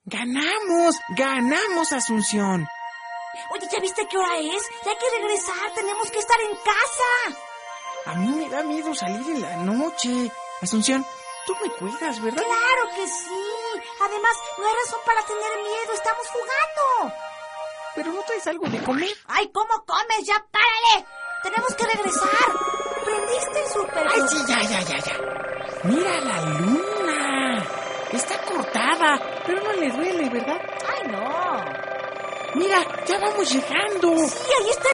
¡Ganamos, Asunción! Oye, ¿ya viste qué hora es? Ya hay que regresar, tenemos que estar en casa. A mí me da miedo salir en la noche. Asunción, tú me cuidas, ¿verdad? ¡Claro que sí! Además, no hay razón para tener miedo, estamos jugando. ¿Pero no traes algo de comer? ¡Ay, cómo comes! ¡Ya párale! ¡Tenemos que regresar! ¿Prendiste el súper? ¡Ay, sí, ya! ¡Mira la luna! Está cortada, pero no le duele, ¿verdad? ¡Ay, no! ¡Mira, ya vamos llegando! Sí, ahí está